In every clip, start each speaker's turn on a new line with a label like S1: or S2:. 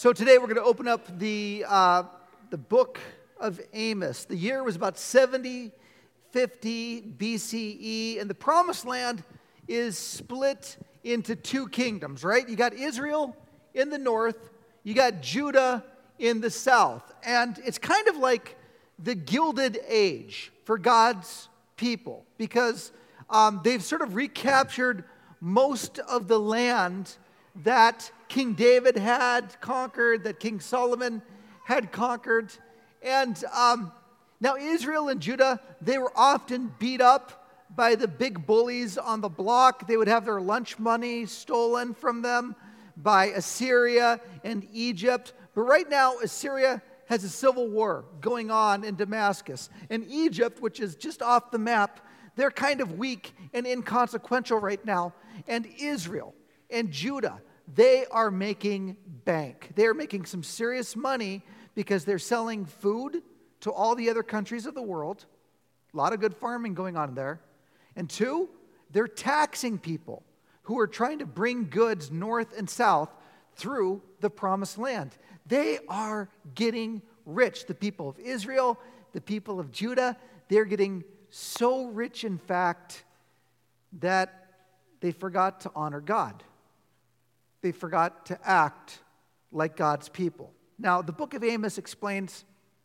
S1: So today we're going to open up the book of Amos. The year was about 7050 BCE, and the Promised Land is split into two kingdoms, right? You got Israel in the north, you got Judah in the south, and it's kind of like the Gilded Age for God's people because they've sort of recaptured most of the land that King David had conquered, that King Solomon had conquered. And now Israel and Judah, they were often beat up by the big bullies on the block. They would have their lunch money stolen from them by Assyria and Egypt. But right now, Assyria has a civil war going on in Damascus. And Egypt, which is just off the map, they're kind of weak and inconsequential right now. And Israel and Judah, they are making bank. They are making some serious money because they're selling food to all the other countries of the world. A lot of good farming going on there. And two, they're taxing people who are trying to bring goods north and south through the Promised Land. They are getting rich. The people of Israel, the people of Judah, they're getting so rich, in fact, that they forgot to honor God. They forgot to act like God's people. Now, the book of Amos explains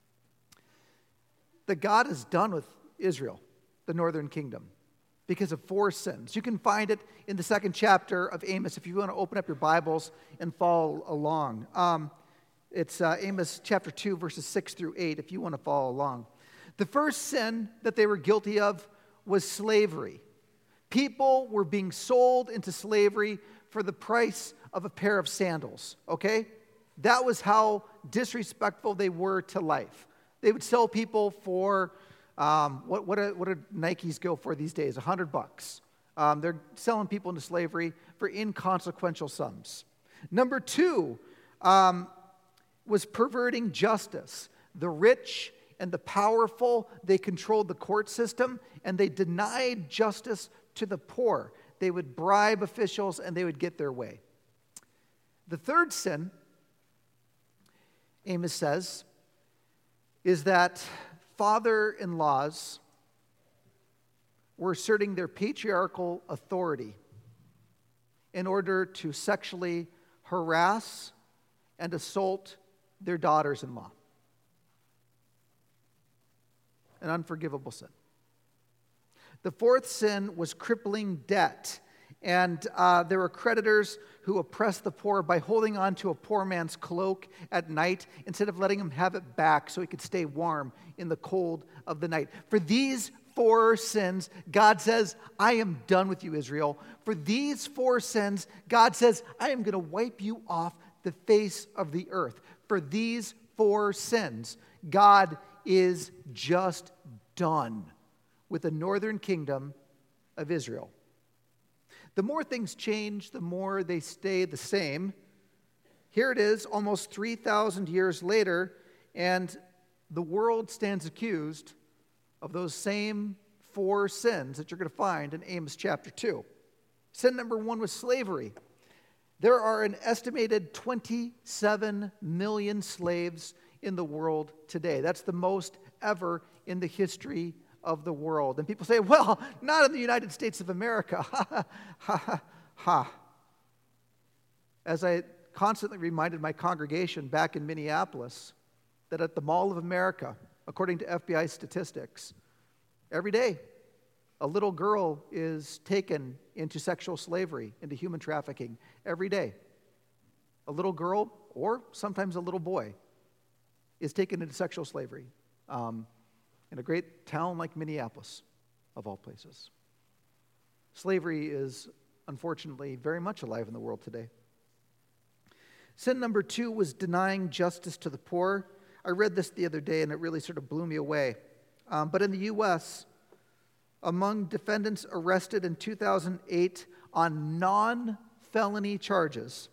S1: that God is done with Israel, the northern kingdom, because of four sins. You can find it in the second chapter of Amos if you want to open up your Bibles and follow along. It's Amos chapter 2, verses 6 through 8, if you want to follow along. The first sin that they were guilty of was slavery. People were being sold into slavery for the price of a pair of sandals, okay? That was how disrespectful they were to life. They would sell people for, what do Nikes go for these days? $100. They're selling people into slavery for inconsequential sums. Number two was perverting justice. The rich and the powerful, they controlled the court system, and they denied justice to the poor. They would bribe officials, and they would get their way. The third sin, Amos says, is that father-in-laws were asserting their patriarchal authority in order to sexually harass and assault their daughters-in-law. An unforgivable sin. The fourth sin was crippling debt. And there were creditors who oppressed the poor by holding on to a poor man's cloak at night instead of letting him have it back so he could stay warm in the cold of the night. For these four sins, God says, I am done with you, Israel. For these four sins, God says, I am going to wipe you off the face of the earth. For these four sins, God is just done with the northern kingdom of Israel. The more things change, the more they stay the same. Here it is, almost 3,000 years later, and the world stands accused of those same four sins that you're going to find in Amos chapter 2. Sin number one was slavery. There are an estimated 27 million slaves in the world today. That's the most ever in the history of the world. And people say, well, not in the United States of America. Ha, ha, ha, ha. As I constantly reminded my congregation back in Minneapolis that at the Mall of America, according to FBI statistics, every day a little girl is taken into sexual slavery, into human trafficking, every day. A little girl, or sometimes a little boy, is taken into sexual slavery. In a great town like Minneapolis, of all places. Slavery is, unfortunately, very much alive in the world today. Sin number two was denying justice to the poor. I read this the other day, and it really sort of blew me away. But in the U.S., among defendants arrested in 2008 on non-felony charges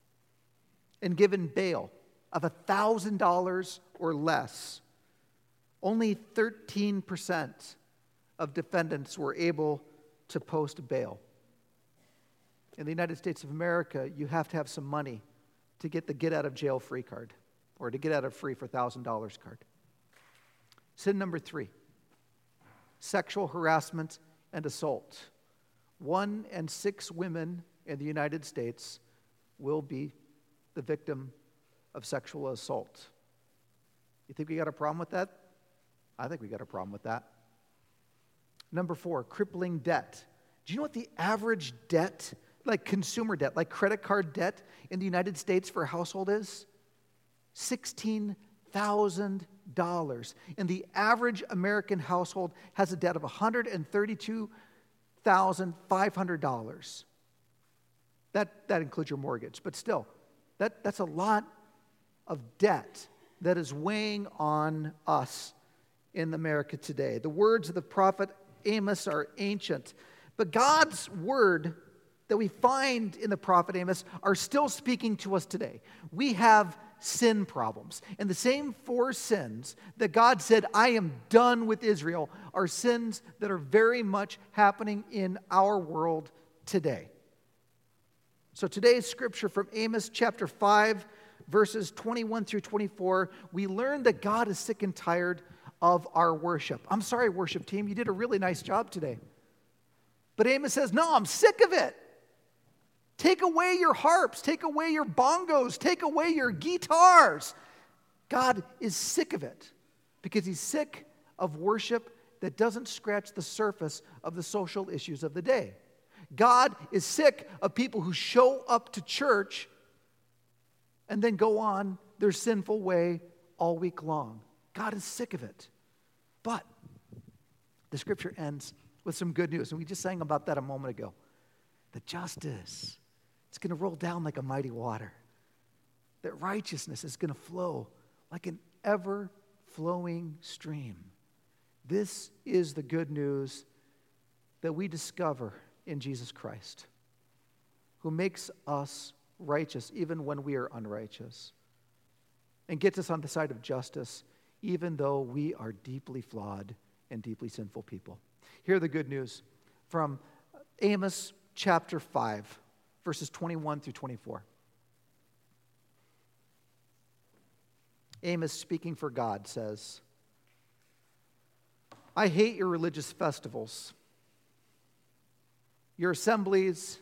S1: and given bail of $1,000 or less, only 13% of defendants were able to post bail. In the United States of America, you have to have some money to get the get out of jail free card or to get out of free for $1,000 card. Sin number 3, sexual harassment and assault. 1 in 6 women in the United States will be the victim of sexual assault. You think we got a problem with that? I think we got a problem with that. Number 4, crippling debt. Do you know what the average debt, like consumer debt, like credit card debt in the United States for a household is? $16,000. And the average American household has a debt of $132,500. That includes your mortgage, but still, that's a lot of debt that is weighing on us in America today. The words of the prophet Amos are ancient, but God's word that we find in the prophet Amos are still speaking to us today. We have sin problems. And the same 4 sins that God said, I am done with Israel, are sins that are very much happening in our world today. So today's scripture from Amos chapter 5, verses 21 through 24, we learn that God is sick and tired of our worship. I'm sorry, worship team, you did a really nice job today. But Amos says, no, I'm sick of it. Take away your harps, take away your bongos, take away your guitars. God is sick of it because he's sick of worship that doesn't scratch the surface of the social issues of the day. God is sick of people who show up to church and then go on their sinful way all week long. God is sick of it. But the scripture ends with some good news, and we just sang about that a moment ago. The justice, it's going to roll down like a mighty water. That righteousness is going to flow like an ever-flowing stream. This is the good news that we discover in Jesus Christ, who makes us righteous even when we are unrighteous, and gets us on the side of justice even though we are deeply flawed and deeply sinful people. Hear the good news from Amos chapter 5, verses 21 through 24. Amos, speaking for God, says, I hate your religious festivals. Your assemblies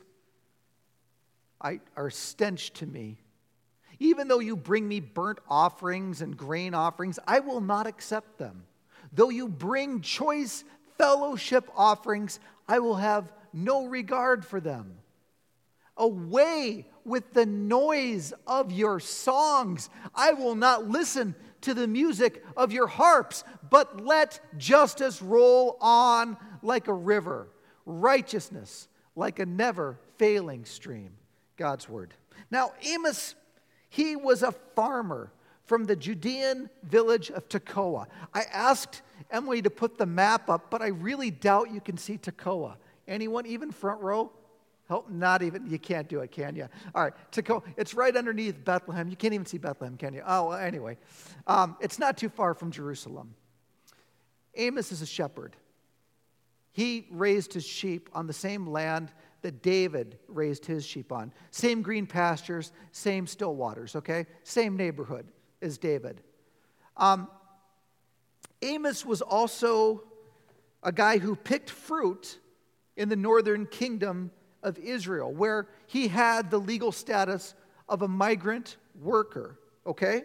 S1: are stench to me. Even though you bring me burnt offerings and grain offerings, I will not accept them. Though you bring choice fellowship offerings, I will have no regard for them. Away with the noise of your songs. I will not listen to the music of your harps, but let justice roll on like a river, righteousness like a never-failing stream. God's word. Now, Amos, he was a farmer from the Judean village of Tekoa. I asked Emily to put the map up, but I really doubt you can see Tekoa. Anyone, even front row? Oh, not even. You can't do it, can you? All right, Tekoa. It's right underneath Bethlehem. You can't even see Bethlehem, can you? Oh, well, anyway. It's not too far from Jerusalem. Amos is a shepherd. He raised his sheep on the same land that David raised his sheep on. Same green pastures, same still waters, okay? Same neighborhood as David. Amos was also a guy who picked fruit in the northern kingdom of Israel, where he had the legal status of a migrant worker, okay?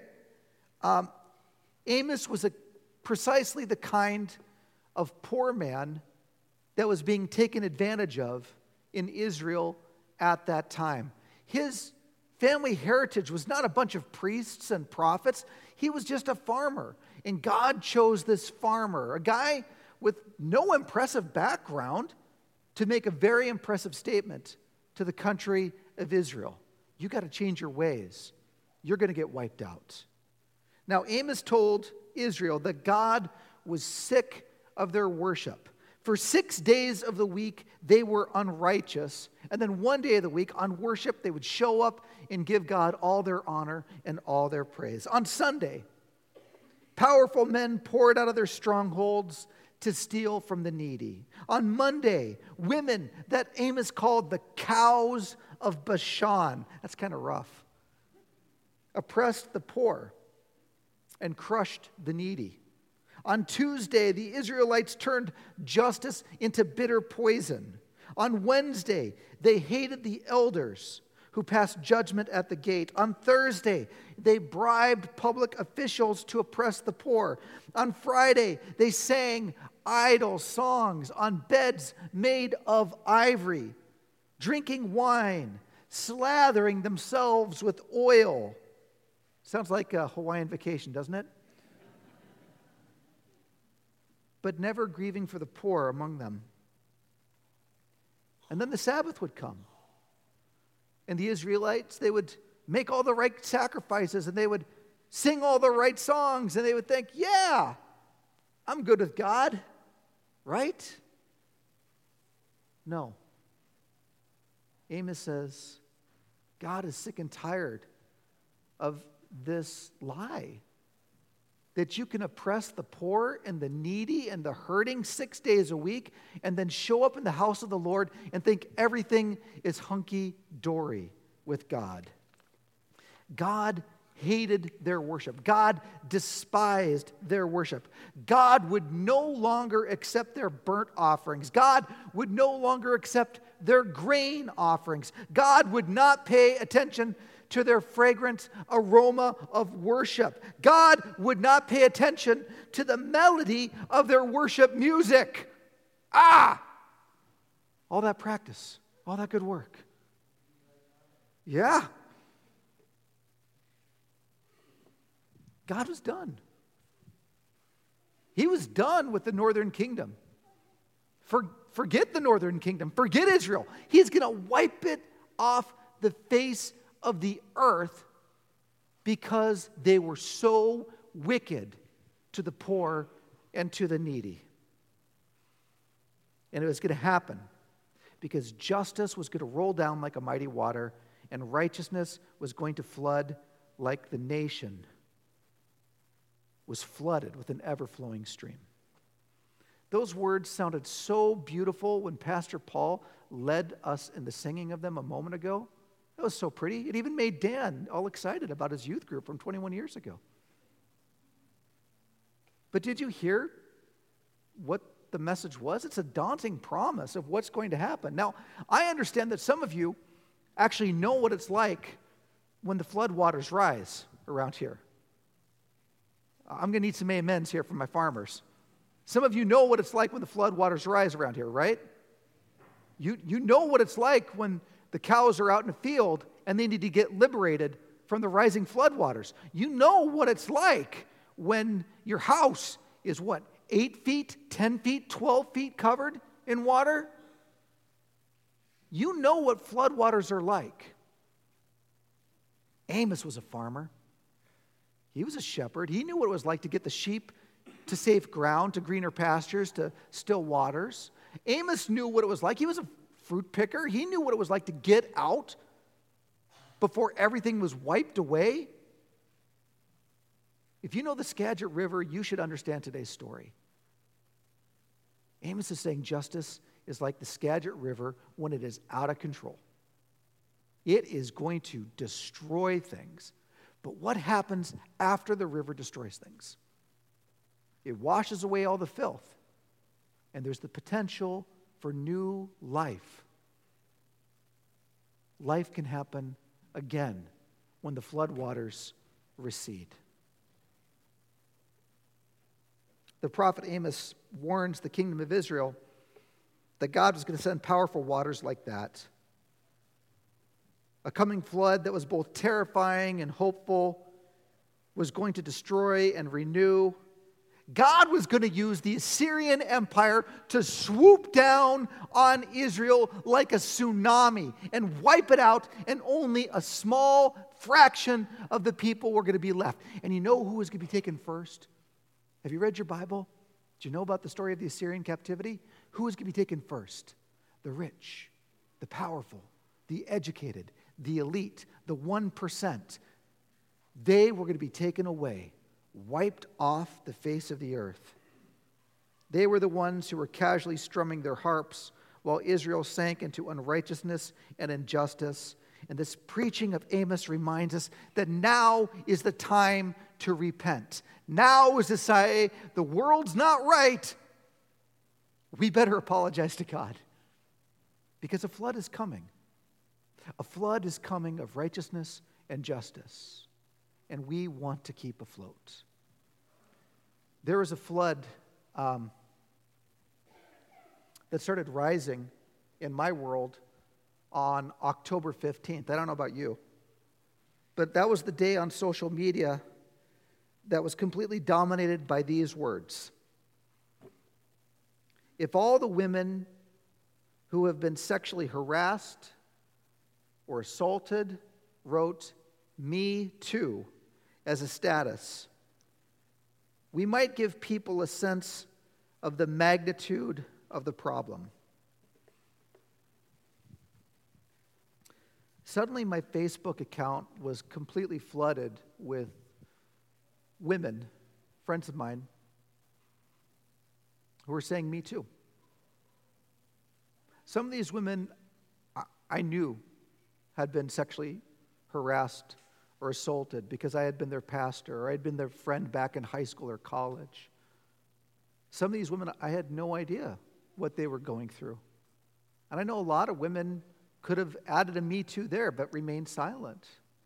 S1: Amos was precisely the kind of poor man that was being taken advantage of in Israel at that time. His family heritage was not a bunch of priests and prophets. He was just a farmer. And God chose this farmer, a guy with no impressive background, to make a very impressive statement to the country of Israel. You got to change your ways. You're going to get wiped out. Now, Amos told Israel that God was sick of their worship. For 6 days of the week, they were unrighteous. And then one day of the week, on worship, they would show up and give God all their honor and all their praise. On Sunday, powerful men poured out of their strongholds to steal from the needy. On Monday, women that Amos called the cows of Bashan. That's kind of rough. oppressed the poor and crushed the needy. On Tuesday, the Israelites turned justice into bitter poison. On Wednesday, they hated the elders who passed judgment at the gate. On Thursday, they bribed public officials to oppress the poor. On Friday, they sang idle songs on beds made of ivory, drinking wine, slathering themselves with oil. Sounds like a Hawaiian vacation, doesn't it? But never grieving for the poor among them. And then the Sabbath would come. And the Israelites, they would make all the right sacrifices, and they would sing all the right songs, and they would think, yeah, I'm good with God, right? No. Amos says, God is sick and tired of this lie that you can oppress the poor and the needy and the hurting 6 days a week and then show up in the house of the Lord and think everything is hunky-dory with God. God hated their worship. God despised their worship. God would no longer accept their burnt offerings. God would no longer accept their grain offerings. God would not pay attention to their fragrant aroma of worship. God would not pay attention to the melody of their worship music. All that practice, all that good work. Yeah. God was done. He was done with the northern kingdom. Forget the northern kingdom. Forget Israel. He's going to wipe it off the face of the earth because they were so wicked to the poor and to the needy. And it was going to happen because justice was going to roll down like a mighty water and righteousness was going to flood like the nation was flooded with an ever-flowing stream. Those words sounded so beautiful when Pastor Paul led us in the singing of them a moment ago. That was so pretty. It even made Dan all excited about his youth group from 21 years ago. But did you hear what the message was? It's a daunting promise of what's going to happen. Now, I understand that some of you actually know what it's like when the floodwaters rise around here. I'm going to need some amens here from my farmers. Some of you know what it's like when the floodwaters rise around here, right? You know what it's like when the cows are out in the field and they need to get liberated from the rising floodwaters. You know what it's like when your house is 8 feet, 10 feet, 12 feet covered in water? You know what floodwaters are like. Amos was a farmer. He was a shepherd. He knew what it was like to get the sheep to safe ground, to greener pastures, to still waters. Amos knew what it was like. He was a fruit picker. He knew what it was like to get out before everything was wiped away. If you know the Skagit River, you should understand today's story. Amos is saying justice is like the Skagit River when it is out of control. It is going to destroy things. But what happens after the river destroys things? It washes away all the filth, and there's the potential for new life. Life can happen again when the floodwaters recede. The prophet Amos warns the kingdom of Israel that God was going to send powerful waters like that. A coming flood that was both terrifying and hopeful was going to destroy and renew. God was going to use the Assyrian Empire to swoop down on Israel like a tsunami and wipe it out, and only a small fraction of the people were going to be left. And you know who was going to be taken first? Have you read your Bible? Do you know about the story of the Assyrian captivity? Who was going to be taken first? The rich, the powerful, the educated, the elite, the 1%. They were going to be taken away, wiped off the face of the earth. They were the ones who were casually strumming their harps while Israel sank into unrighteousness and injustice. And this preaching of Amos reminds us that now is the time to repent. Now is to say, the world's not right. We better apologize to God. Because a flood is coming. A flood is coming of righteousness and justice. And we want to keep afloat. There was a flood that started rising in my world on October 15th. I don't know about you. But that was the day on social media that was completely dominated by these words. If all the women who have been sexually harassed or assaulted wrote "Me Too" as a status, we might give people a sense of the magnitude of the problem. Suddenly, my Facebook account was completely flooded with women, friends of mine, who were saying "Me Too." Some of these women I knew had been sexually harassed or assaulted because I had been their pastor or I had been their friend back in high school or college. Some of these women, I had no idea what they were going through. And I know a lot of women could have added a "Me Too" there, but remained silent.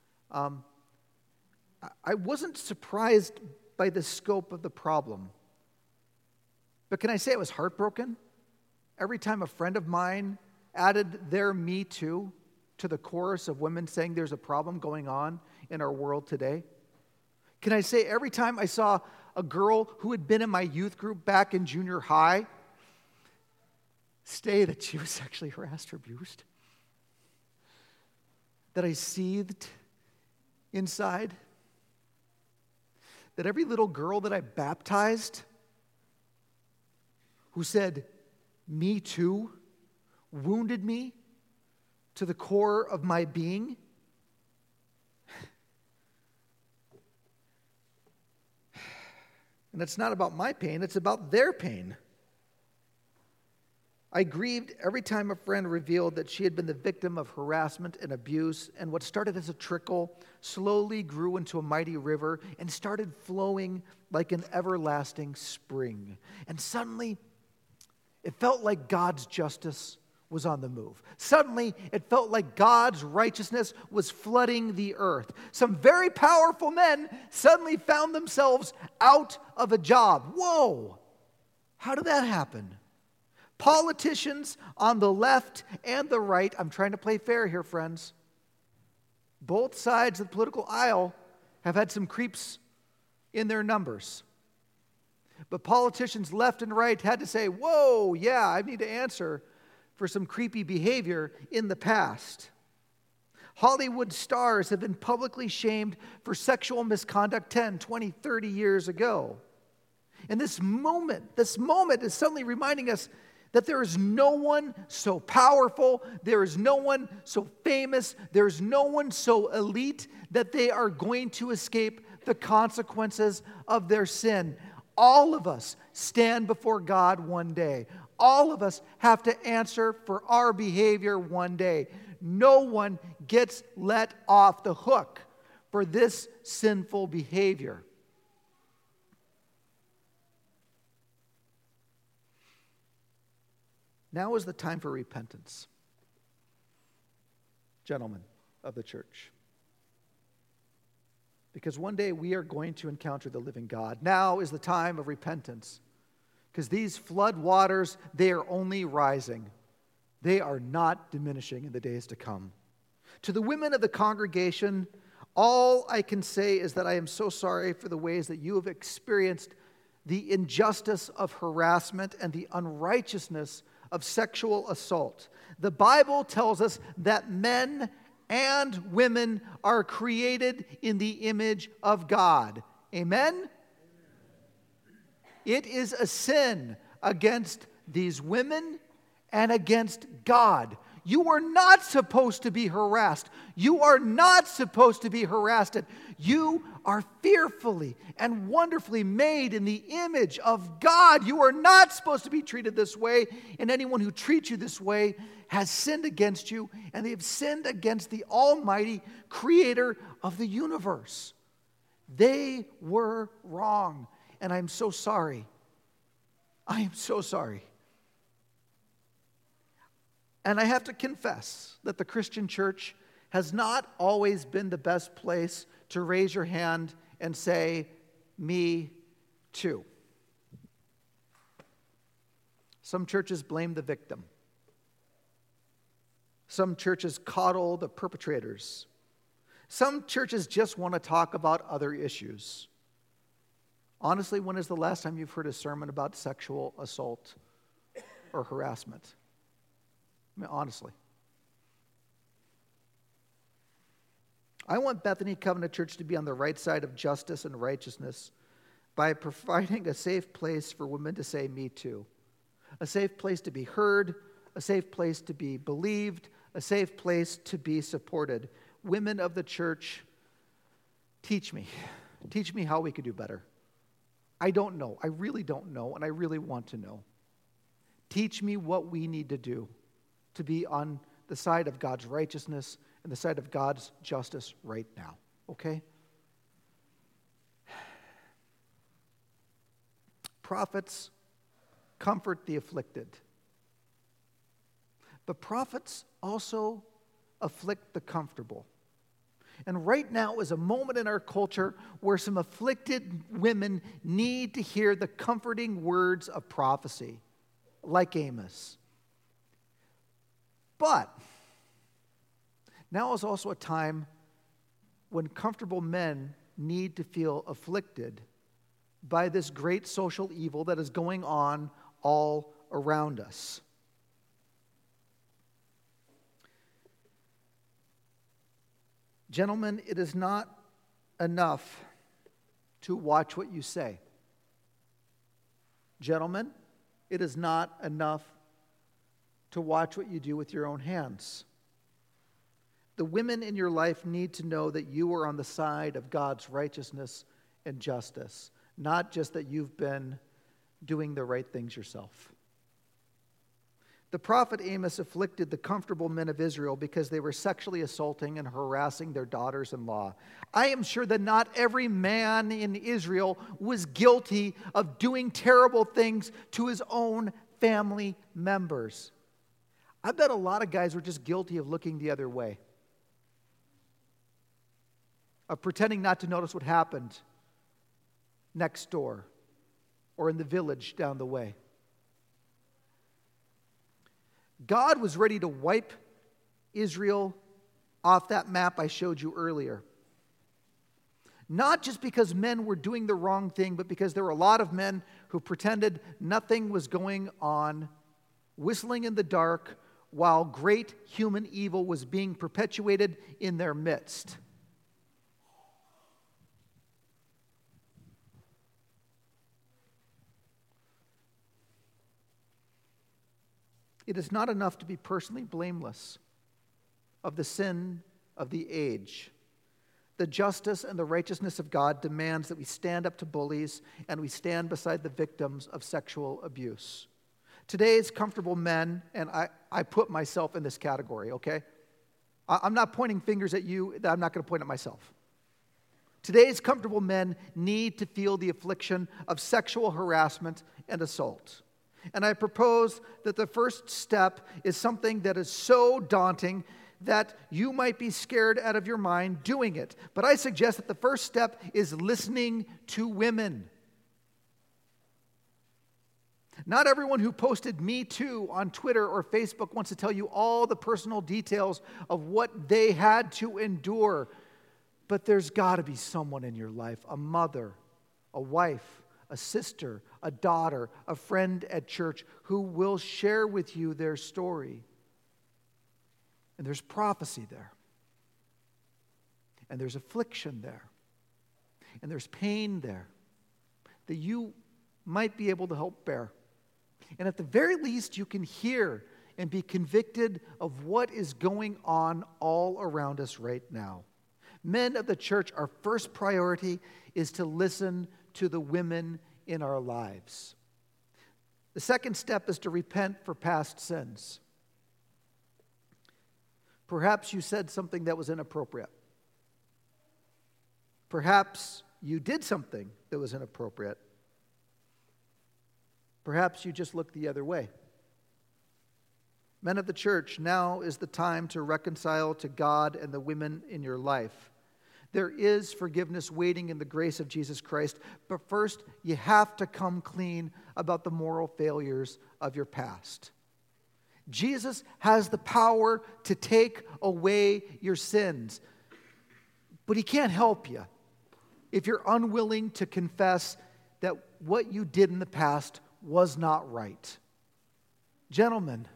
S1: I wasn't surprised by the scope of the problem. But can I say I was heartbroken? Every time a friend of mine added their "Me Too" to the chorus of women saying there's a problem going on in our world today? Can I say every time I saw a girl who had been in my youth group back in junior high say that she was sexually harassed or abused, that I seethed inside? That every little girl that I baptized who said "Me Too" wounded me to the core of my being? And it's not about my pain, it's about their pain. I grieved every time a friend revealed that she had been the victim of harassment and abuse, and what started as a trickle slowly grew into a mighty river and started flowing like an everlasting spring. And suddenly, it felt like God's justice was on the move. Suddenly, it felt like God's righteousness was flooding the earth. Some very powerful men suddenly found themselves out of a job. Whoa! How did that happen? Politicians on the left and the right, I'm trying to play fair here, friends. Both sides of the political aisle have had some creeps in their numbers. But politicians left and right had to say, whoa, yeah, I need to answer for some creepy behavior in the past. Hollywood stars have been publicly shamed for sexual misconduct 10, 20, 30 years ago. And this moment is suddenly reminding us that there is no one so powerful, there is no one so famous, there is no one so elite that they are going to escape the consequences of their sin. All of us stand before God one day. All of us have to answer for our behavior one day. No one gets let off the hook for this sinful behavior. Now is the time for repentance, gentlemen of the church. Because one day we are going to encounter the living God. Now is the time of repentance. Because these flood waters, they are only rising. They are not diminishing in the days to come. To the women of the congregation, all I can say is that I am so sorry for the ways that you have experienced the injustice of harassment and the unrighteousness of sexual assault. The Bible tells us that men and women are created in the image of God. Amen? It is a sin against these women and against God. You are not supposed to be harassed. You are not supposed to be harassed. You are fearfully and wonderfully made in the image of God. You are not supposed to be treated this way, and anyone who treats you this way has sinned against you, and they have sinned against the Almighty Creator of the universe. They were wrong, and I'm so sorry. I am so sorry. And I have to confess that the Christian church has not always been the best place to raise your hand and say, me too. Some churches blame the victim. Some churches coddle the perpetrators. Some churches just want to talk about other issues. Honestly, when is the last time you've heard a sermon about sexual assault or harassment? I mean, honestly. I want Bethany Covenant Church to be on the right side of justice and righteousness by providing a safe place for women to say, me too. A safe place to be heard, a safe place to be believed, a safe place to be supported. Women of the church, teach me. Teach me how we could do better. I don't know. I really don't know, and I really want to know. Teach me what we need to do to be on the side of God's righteousness and the side of God's justice right now, okay? Prophets comfort the afflicted, but prophets also afflict the comfortable. And right now is a moment in our culture where some afflicted women need to hear the comforting words of prophecy, like Amos. But now is also a time when comfortable men need to feel afflicted by this great social evil that is going on all around us. Gentlemen, it is not enough to watch what you say. Gentlemen, it is not enough to watch what you do with your own hands. The women in your life need to know that you are on the side of God's righteousness and justice, not just that you've been doing the right things yourself. The prophet Amos afflicted the comfortable men of Israel because they were sexually assaulting and harassing their daughters-in-law. I am sure that not every man in Israel was guilty of doing terrible things to his own family members. I bet a lot of guys were just guilty of looking the other way, of pretending not to notice what happened next door or in the village down the way. God was ready to wipe Israel off that map I showed you earlier. Not just because men were doing the wrong thing, but because there were a lot of men who pretended nothing was going on, whistling in the dark, while great human evil was being perpetuated in their midst. It is not enough to be personally blameless of the sin of the age. The justice and the righteousness of God demands that we stand up to bullies and we stand beside the victims of sexual abuse. Today's comfortable men, and I put myself in this category, okay? I'm not pointing fingers at you, I'm not going to point at myself. Today's comfortable men need to feel the affliction of sexual harassment and assault. And I propose that the first step is something that is so daunting that you might be scared out of your mind doing it. But I suggest that the first step is listening to women. Not everyone who posted "Me Too" on Twitter or Facebook wants to tell you all the personal details of what they had to endure. But there's got to be someone in your life, a mother, a wife, a sister, a daughter, a friend at church who will share with you their story. And there's prophecy there. And there's affliction there. And there's pain there that you might be able to help bear. And at the very least, you can hear and be convicted of what is going on all around us right now. Men of the church, our first priority is to listen to the women in our lives. The second step is to repent for past sins. Perhaps you said something that was inappropriate. Perhaps you did something that was inappropriate. Perhaps you just looked the other way. Men of the church, now is the time to reconcile to God and the women in your life. There is forgiveness waiting in the grace of Jesus Christ, but first you have to come clean about the moral failures of your past. Jesus has the power to take away your sins, but he can't help you if you're unwilling to confess that what you did in the past was not right. Gentlemen,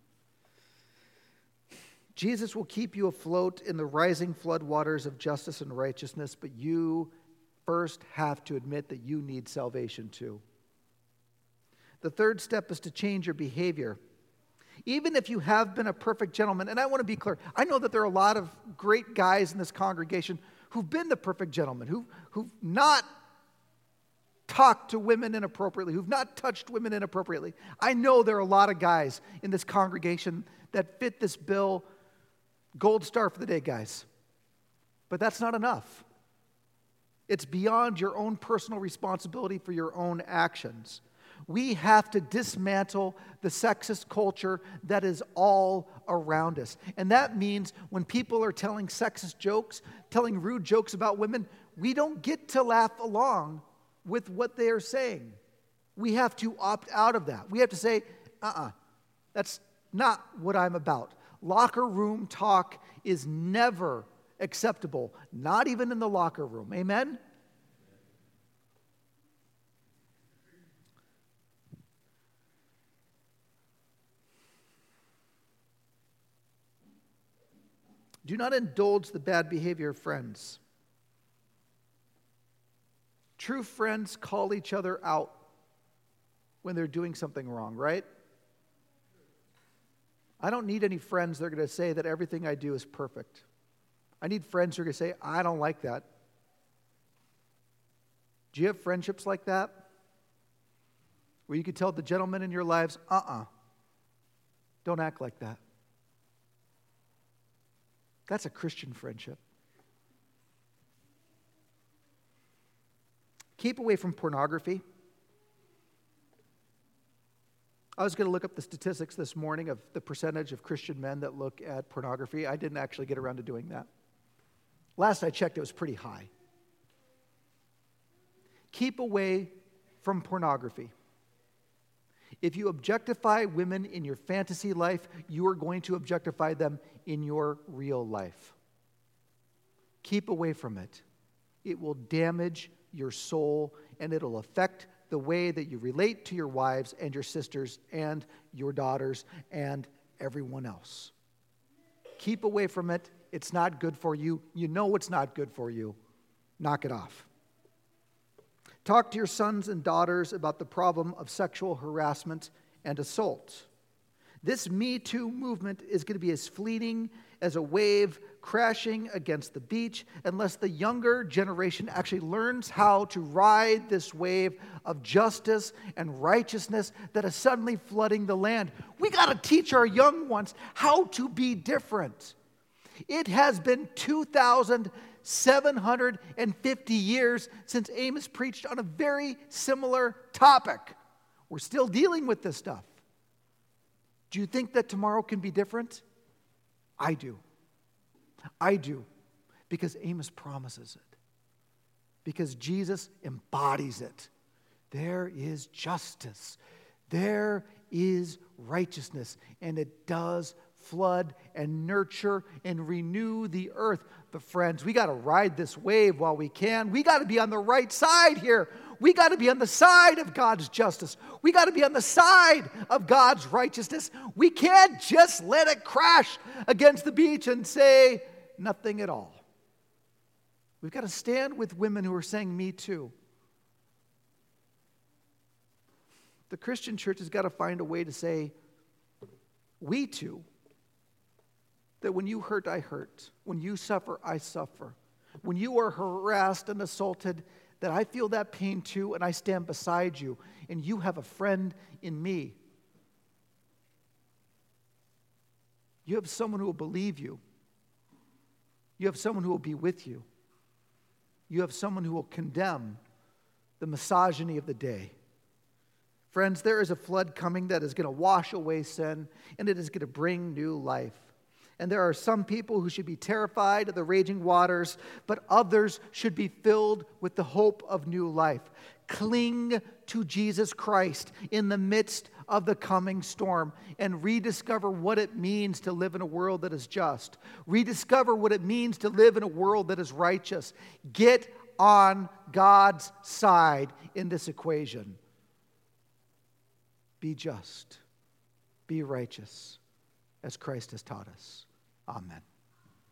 S1: Jesus will keep you afloat in the rising floodwaters of justice and righteousness, but you first have to admit that you need salvation too. The third step is to change your behavior. Even if you have been a perfect gentleman, and I want to be clear, I know that there are a lot of great guys in this congregation who've been the perfect gentleman, who've not talked to women inappropriately, who've not touched women inappropriately. I know there are a lot of guys in this congregation that fit this bill. Gold star for the day, guys. But that's not enough. It's beyond your own personal responsibility for your own actions. We have to dismantle the sexist culture that is all around us. And that means when people are telling sexist jokes, telling rude jokes about women, we don't get to laugh along with what they are saying. We have to opt out of that. We have to say, that's not what I'm about. Locker room talk is never acceptable, not even in the locker room. Amen? Do not indulge the bad behavior of friends. True friends call each other out when they're doing something wrong, right? I don't need any friends that are going to say that everything I do is perfect. I need friends who are going to say, I don't like that. Do you have friendships like that? Where you can tell the gentlemen in your lives, don't act like that. That's a Christian friendship. Keep away from pornography. I was going to look up the statistics this morning of the percentage of Christian men that look at pornography. I didn't actually get around to doing that. Last I checked, it was pretty high. Keep away from pornography. If you objectify women in your fantasy life, you are going to objectify them in your real life. Keep away from it. It will damage your soul, and it'll affect the way that you relate to your wives and your sisters and your daughters and everyone else. Keep away from it. It's not good for you. You know it's not good for you. Knock it off. Talk to your sons and daughters about the problem of sexual harassment and assault. This Me Too movement is going to be as fleeting as a wave crashing against the beach unless the younger generation actually learns how to ride this wave of justice and righteousness that is suddenly flooding the land. We got to teach our young ones how to be different. It has been 2,750 years since Amos preached on a very similar topic. We're still dealing with this stuff. Do you think that tomorrow can be different? I do. I do. Because Amos promises it. Because Jesus embodies it. There is justice. There is righteousness. And it does flood and nurture and renew the earth. But friends, we got to ride this wave while we can. We got to be on the right side here. We got to be on the side of God's justice. We got to be on the side of God's righteousness. We can't just let it crash against the beach and say nothing at all. We've got to stand with women who are saying Me Too. The Christian church has got to find a way to say we too. That when you hurt, I hurt. When you suffer, I suffer. when you are harassed and assaulted, that I feel that pain too, and I stand beside you, and you have a friend in me. You have someone who will believe you. You have someone who will be with you. You have someone who will condemn the misogyny of the day. Friends, there is a flood coming that is going to wash away sin, and it is going to bring new life. And there are some people who should be terrified of the raging waters, but others should be filled with the hope of new life. Cling to Jesus Christ in the midst of the coming storm and rediscover what it means to live in a world that is just. Rediscover what it means to live in a world that is righteous. Get on God's side in this equation. Be just. Be righteous, as Christ has taught us. Amen.